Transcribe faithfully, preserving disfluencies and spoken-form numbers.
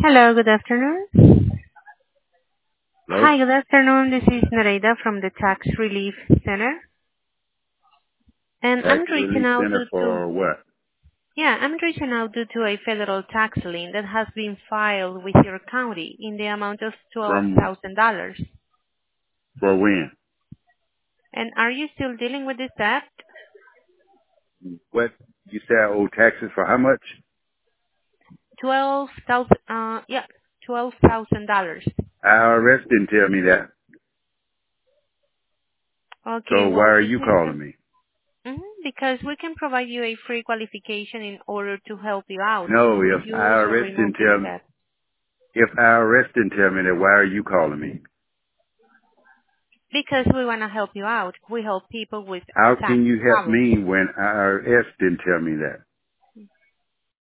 Hello, good afternoon. Hello? Hi, good afternoon. This is Nereida from the Tax Relief Center. And Tax I'm reaching Relief out Center due to, for what? yeah, I'm reaching out due to a federal tax lien that has been filed with your county in the amount of From twelve thousand dollars. for when? And are you still dealing with this debt? What? You say I owe taxes for how much? twelve thousand, uh, yeah, twelve thousand dollars. I R S didn't tell me that. Okay, So why well, are this you is calling me? mhm, because we can provide you a free qualification in order to help you out to No, if reduce or I R S remove didn't this tell me, debt. if I R S didn't tell me that, why are you calling me? Because we want to help you out. We help people with How tax can you help problems. me when I R S didn't tell me that?